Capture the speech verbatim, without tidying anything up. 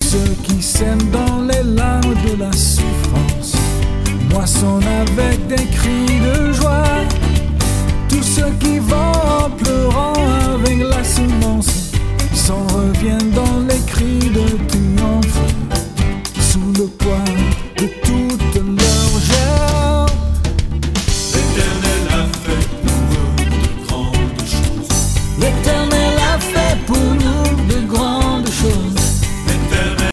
ceux qui sèment dans les larmes de la souffrance moissonnent avec des cris